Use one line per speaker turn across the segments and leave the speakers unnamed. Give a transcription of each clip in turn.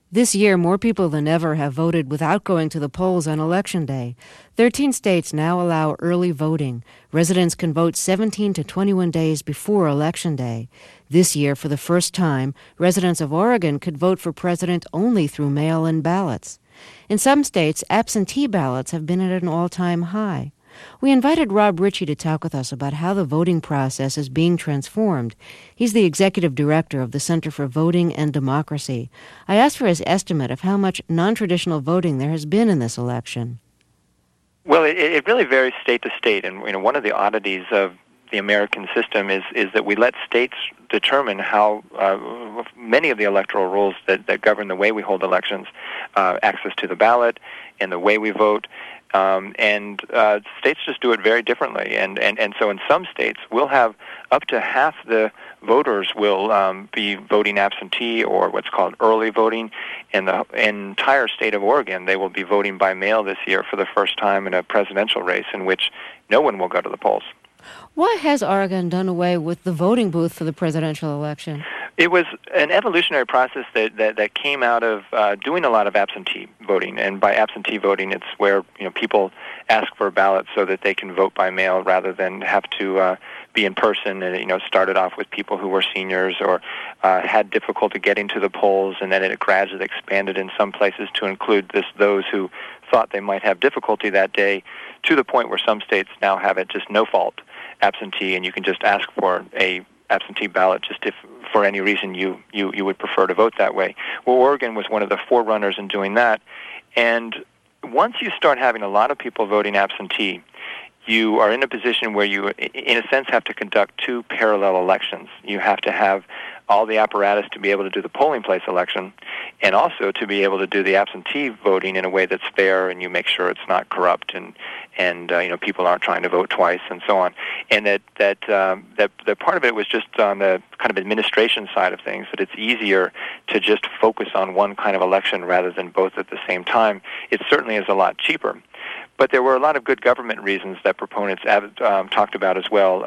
This year, more people than ever have voted without going to the polls on Election Day. 13 states now allow early voting. Residents can vote 17 to 21 days before Election Day. This year, for the first time, residents of Oregon could vote for president only through mail-in ballots. In some states, absentee ballots have been at an all-time high. We invited Rob Ritchie to talk with us about how the voting process is being transformed. He's the executive director of the Center for Voting and Democracy. I asked for his estimate of how much non-traditional voting there has been in this election.
Well, it really varies state to state, and one of the oddities of the American system is that we let states determine how many of the electoral rules that govern the way we hold elections, access to the ballot and the way we vote. And states just do it very differently, and so in some states we'll have up to half the voters will be voting absentee or what's called early voting. In the entire state of Oregon, they will be voting by mail this year for the first time in a presidential race in which no one will go to the polls.
Why has Oregon done away with the voting booth for the presidential election?
It was an evolutionary process that came out of doing a lot of absentee voting, and by absentee voting, it's where people ask for a ballot so that they can vote by mail rather than have to be in person. And started off with people who were seniors or had difficulty getting to the polls, and then it gradually expanded in some places to include those who thought they might have difficulty that day, to the point where some states now have it just no fault absentee, and you can just ask for a absentee ballot just if for any reason you would prefer to vote that way. Well, Oregon was one of the forerunners in doing that, and once you start having a lot of people voting absentee, you are in a position where you, in a sense, have to conduct two parallel elections. You have to have all the apparatus to be able to do the polling place election, and also to be able to do the absentee voting in a way that's fair, and you make sure it's not corrupt, and people aren't trying to vote twice, and so on. And that part of it was just on the kind of administration side of things, that it's easier to just focus on one kind of election rather than both at the same time. It certainly is a lot cheaper. But there were a lot of good government reasons that proponents talked about as well,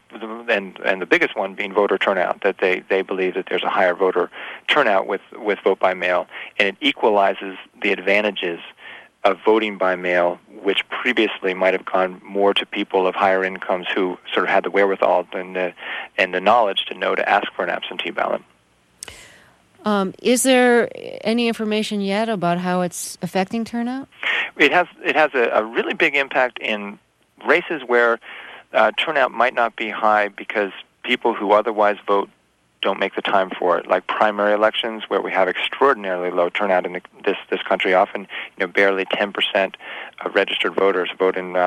and the biggest one being voter turnout, that they believe that there's a higher voter turnout with vote by mail, and it equalizes the advantages of voting by mail, which previously might have gone more to people of higher incomes who sort of had the wherewithal and the knowledge to know to ask for an absentee ballot.
Is there any information yet about how it's affecting turnout?
It has a really big impact in races where turnout might not be high because people who otherwise vote don't make the time for it, like primary elections where we have extraordinarily low turnout in this country. Often, barely 10% of registered voters vote in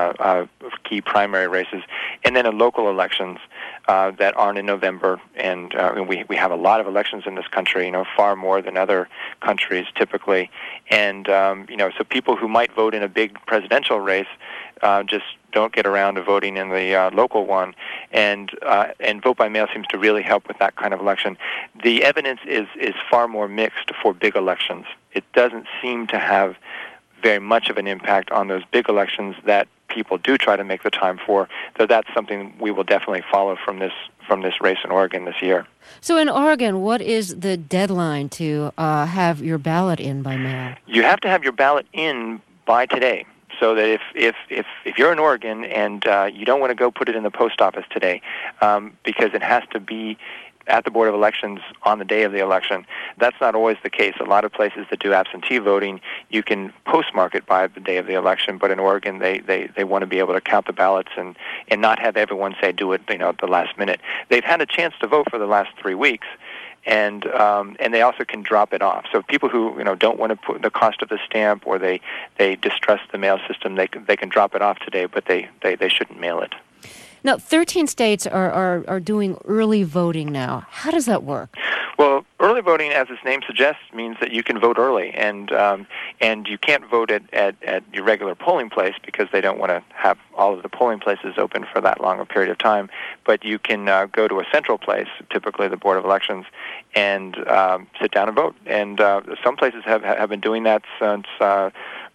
key primary races, and then in local elections that aren't in November. And we have a lot of elections in this country, far more than other countries typically. And so people who might vote in a big presidential race just don't get around to voting in the local one, and vote by mail seems to really help with that kind of election. The evidence is far more mixed for big elections. It doesn't seem to have very much of an impact on those big elections that people do try to make the time for, though that's something we will definitely follow from this race in Oregon this year.
So in Oregon, what is the deadline to have your ballot in by mail?
You have to have your ballot in by today. So that if you're in Oregon and you don't want to go put it in the post office today, because it has to be at the Board of Elections on the day of the election, that's not always the case. A lot of places that do absentee voting, you can postmark it by the day of the election, but in Oregon they want to be able to count the ballots and not have everyone say do it at the last minute. They've had a chance to vote for the last 3 weeks, and they also can drop it off. So people who don't want to put the cost of the stamp, or they distrust the mail system, they can drop it off today, but they shouldn't mail it.
Now, 13 states are doing early voting now. How does that work?
Well, early voting, as its name suggests, means that you can vote early, and you can't vote at your regular polling place because they don't want to have all of the polling places open for that long a period of time. But you can go to a central place, typically the Board of Elections, and sit down and vote. And some places have been doing that since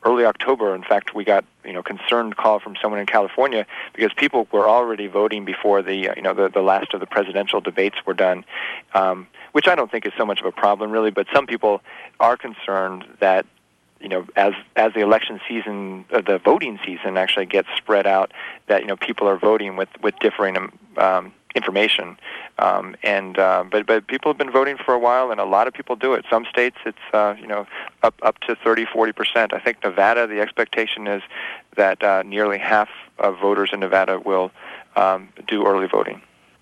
early October. In fact, we got concerned call from someone in California because people were already voting before the last of the presidential debates were done, which I don't think is so much of a problem really. But some people are concerned that as the election season, the voting season actually gets spread out, that people are voting with differing information, but people have been voting for a while, and a lot of people do it. Some states it's up to 30-40%. I think Nevada, the expectation is that nearly half of voters in Nevada will do early voting.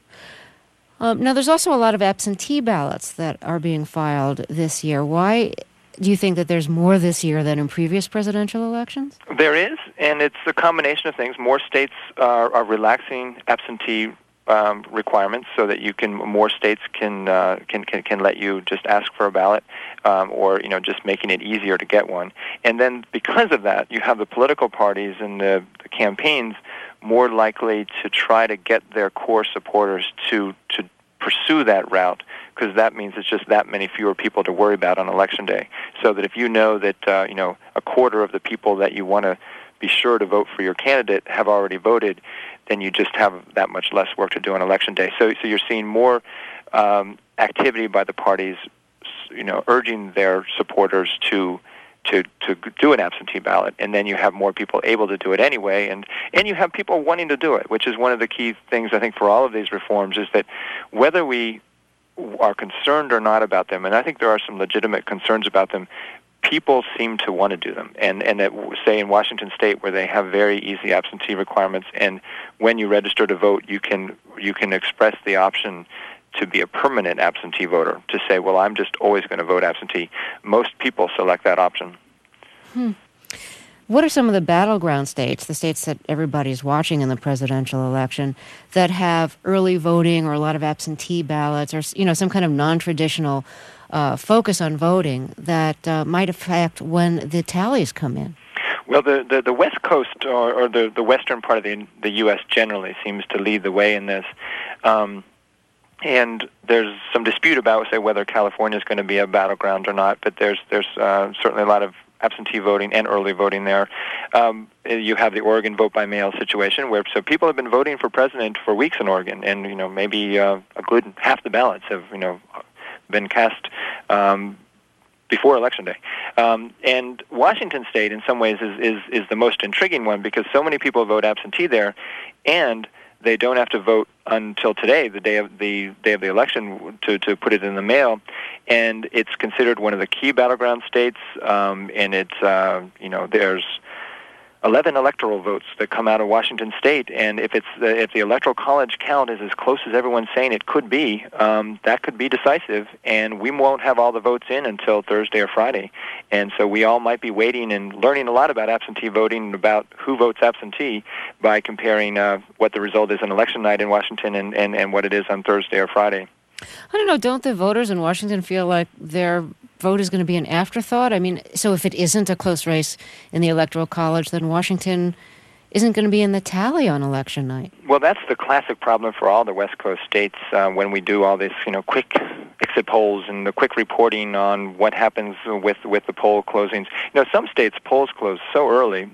Now, there's also a lot of absentee ballots that are being filed this year. Why do you think that there's more this year than in previous presidential elections?
There is, and it's a combination of things. More states are relaxing absentee requirements so that more states can let you just ask for a ballot, or just making it easier to get one. And then because of that, you have the political parties and the campaigns more likely to try to get their core supporters to pursue that route, because that means it's just that many fewer people to worry about on Election Day. So that if you know that a quarter of the people that you want to be sure to vote for your candidate have already voted, then you just have that much less work to do on Election Day. So you're seeing more activity by the parties, urging their supporters to do an absentee ballot, and then you have more people able to do it anyway, and you have people wanting to do it, which is one of the key things I think for all of these reforms, is that whether we are concerned or not about them, and I think there are some legitimate concerns about them, people seem to want to do them. And that, say in Washington State, where they have very easy absentee requirements, and when you register to vote, you can express the option to be a permanent absentee voter, to say, well, I'm just always going to vote absentee. Most people select that option.
What are some of the battleground states, the states that everybody's watching in the presidential election, that have early voting or a lot of absentee ballots, or some kind of non-traditional focus on voting that might affect when the tallies come in?
Well, the West Coast, or the western part of the U.S. generally seems to lead the way in this. And there's some dispute about, say, whether California is going to be a battleground or not, but there's certainly a lot of absentee voting and early voting there. You have the Oregon vote-by-mail situation, where so people have been voting for president for weeks in Oregon, and maybe a good half the ballots have been cast before Election Day. And Washington State, in some ways, is the most intriguing one, because so many people vote absentee there, and they don't have to vote until today, the day of the election, to put it in the mail, and it's considered one of the key battleground states. And it's there's 11 electoral votes that come out of Washington State, and if the Electoral College count is as close as everyone's saying it could be, that could be decisive, and we won't have all the votes in until Thursday or Friday. And so we all might be waiting and learning a lot about absentee voting and about who votes absentee by comparing what the result is on election night in Washington and what it is on Thursday or Friday.
I don't know, don't the voters in Washington feel like their vote is going to be an afterthought? I mean, so if it isn't a close race in the Electoral College, then Washington isn't going to be in the tally on election night.
Well, that's the classic problem for all the West Coast states when we do all this, quick exit polls and the quick reporting on what happens with the poll closings. Some states polls close so early.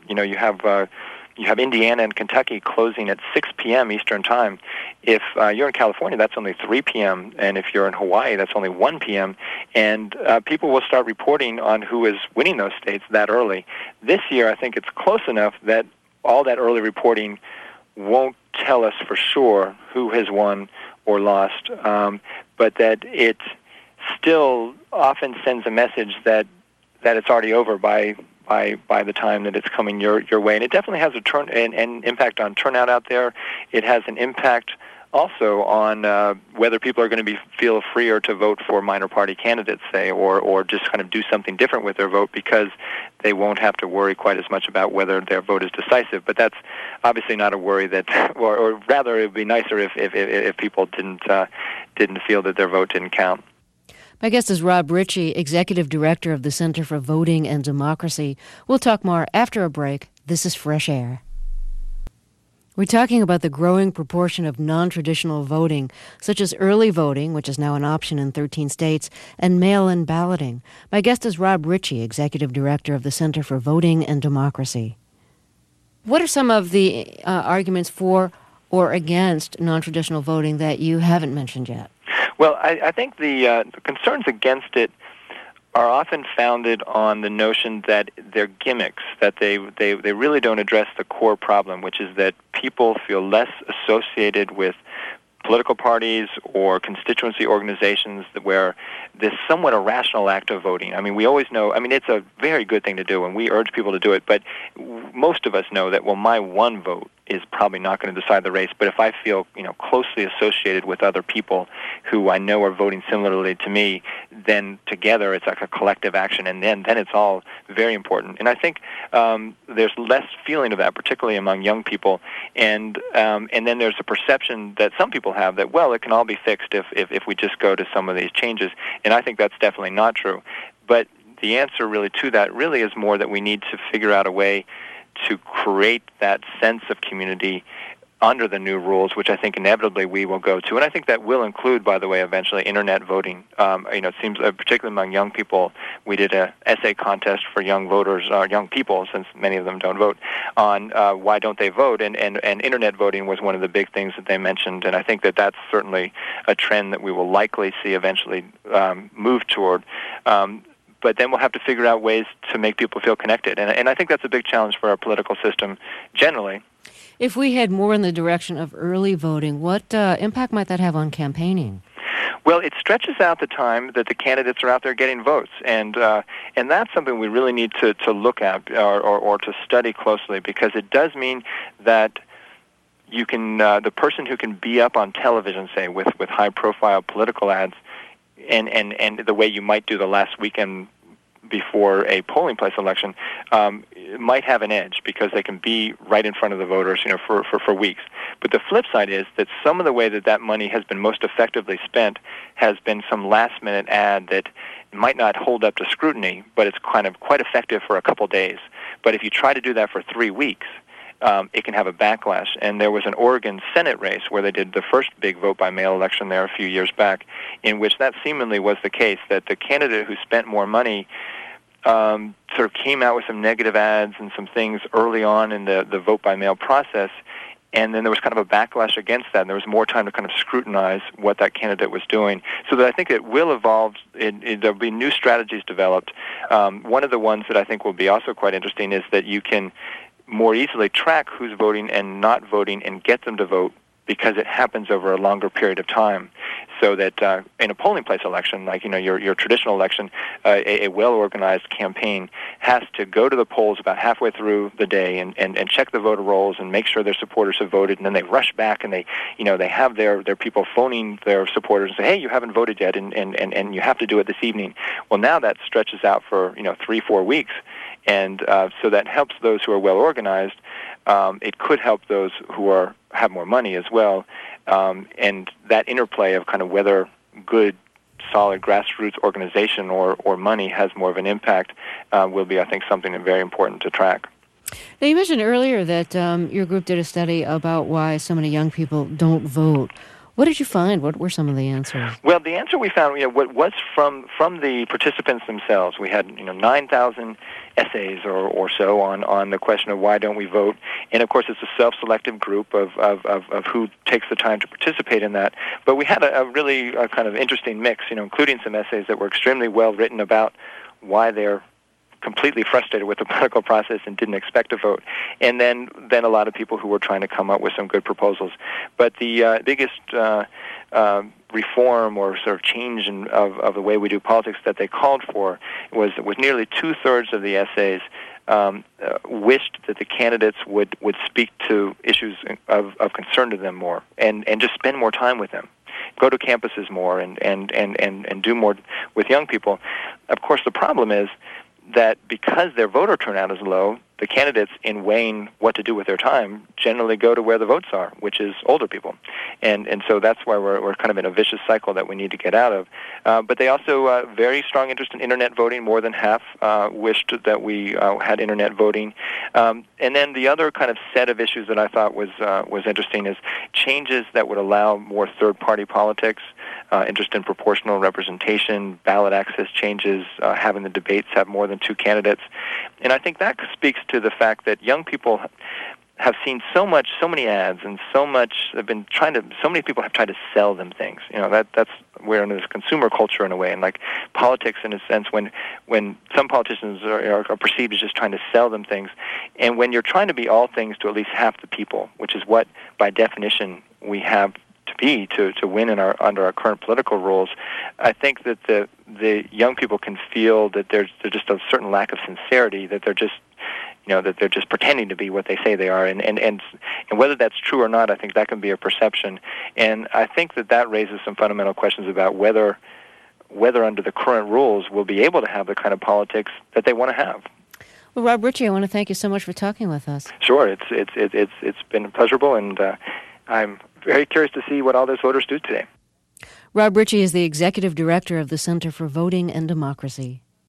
You have Indiana and Kentucky closing at 6 p.m. Eastern Time. If you're in California, that's only 3 p.m., and if you're in Hawaii, that's only 1 p.m., and people will start reporting on who is winning those states that early. This year, I think it's close enough that all that early reporting won't tell us for sure who has won or lost, but that it still often sends a message that it's already over by the time that it's coming your way. And it definitely has an impact on turnout out there. It has an impact also on whether people are going to feel freer to vote for minor party candidates, say, or just kind of do something different with their vote, because they won't have to worry quite as much about whether their vote is decisive. But that's obviously not a worry that, or rather, it would be nicer if people didn't feel that their vote didn't count.
My guest is Rob Ritchie, Executive Director of the Center for Voting and Democracy. We'll talk more after a break. This is Fresh Air. We're talking about the growing proportion of non-traditional voting, such as early voting, which is now an option in 13 states, and mail-in balloting. My guest is Rob Ritchie, Executive Director of the Center for Voting and Democracy. What are some of the arguments for or against non-traditional voting that you haven't mentioned yet?
Well, I think the concerns against it are often founded on the notion that they're gimmicks, that they really don't address the core problem, which is that people feel less associated with political parties or constituency organizations where this somewhat irrational act of voting. I mean, we always know, it's a very good thing to do, and we urge people to do it, but most of us know that, well, my one vote is probably not going to decide the race, but if I feel, closely associated with other people who I know are voting similarly to me, then together it's like a collective action, and then it's all very important. And I think there's less feeling of that, particularly among young people, and then there's a perception that some people have that, well, it can all be fixed if we just go to some of these changes, and I think that's definitely not true. But the answer really to that really is more that we need to figure out a way to create that sense of community under the new rules, which I think inevitably we will go to. And I think that will include, by the way, eventually Internet voting. It seems, particularly among young people, we did an essay contest for young voters, young people, since many of them don't vote, on why don't they vote. And Internet voting was one of the big things that they mentioned. And I think that that's certainly a trend that we will likely see eventually move toward. But then we'll have to figure out ways to make people feel connected. And I think that's a big challenge for our political system generally.
If we head more in the direction of early voting, what impact might that have on campaigning?
Well, it stretches out the time that the candidates are out there getting votes, and that's something we really need to look at or to study closely, because it does mean that you can the person who can be up on television, say, with high-profile political ads, and the way you might do the last weekend before a polling place election, might have an edge because they can be right in front of the voters, for weeks. But the flip side is that some of the way that money has been most effectively spent has been some last-minute ad that might not hold up to scrutiny, but it's kind of quite effective for a couple days. But if you try to do that for 3 weeks, it can have a backlash. And there was an Oregon Senate race where they did the first big vote-by-mail election there a few years back, in which that seemingly was the case, that the candidate who spent more money sort of came out with some negative ads and some things early on in the vote-by-mail process, and then there was kind of a backlash against that, and there was more time to kind of scrutinize what that candidate was doing. So that I think it will evolve. There'll be new strategies developed. One of the ones that I think will be also quite interesting is that you can more easily track who's voting and not voting and get them to vote, because it happens over a longer period of time. So that in a polling place election, like your traditional election, a well-organized campaign has to go to the polls about halfway through the day and check the voter rolls and make sure their supporters have voted, and then they rush back and they have their people phoning their supporters and say, hey, you haven't voted yet, and you have to do it this evening. Well, now that stretches out for 3-4 weeks, and so that helps those who are well-organized. It could help those who have more money as well, and that interplay of kind of whether good, solid grassroots organization or money has more of an impact will be, I think, something very important to track.
Now, you mentioned earlier that your group did a study about why so many young people don't vote. What did you find? What were some of the answers?
Well, the answer we found, what was from the participants themselves. We had 9,000 essays or so on the question of why don't we vote, and of course it's a self-selective group of who takes the time to participate in that. But we had a really kind of interesting mix, including some essays that were extremely well written about why they're completely frustrated with the political process and didn't expect to vote, and then a lot of people who were trying to come up with some good proposals. But the biggest reform or sort of change of the way we do politics that they called for was nearly 2/3 of the essays wished that the candidates would speak to issues of concern to them more and just spend more time with them, go to campuses more and do more with young people. Of course, the problem is that because their voter turnout is low, the candidates, in weighing what to do with their time, generally go to where the votes are, which is older people. And so that's why we're kind of in a vicious cycle that we need to get out of. But they also, very strong interest in Internet voting. More than half wished that we had Internet voting. And then the other kind of set of issues that I thought was interesting is changes that would allow more third-party politics, interest in proportional representation, ballot access changes, having the debates have more than two candidates. And I think that speaks to the fact that young people have seen so many ads, and so many people have tried to sell them things. That's we're in this consumer culture in a way, and like politics in a sense, when some politicians are perceived as just trying to sell them things, and when you're trying to be all things to at least half the people, which is what by definition we have to be to win under our current political rules, I think that the young people can feel that there's just a certain lack of sincerity, that they're just pretending to be what they say they are, and whether that's true or not, I think that can be a perception, and I think that raises some fundamental questions about whether under the current rules we'll be able to have the kind of politics that they want to have.
Well, Rob Ritchie, I want to thank you so much for talking with us.
Sure, it's been pleasurable, and I'm very curious to see what all those voters do today.
Rob Ritchie is the executive director of the Center for Voting and Democracy.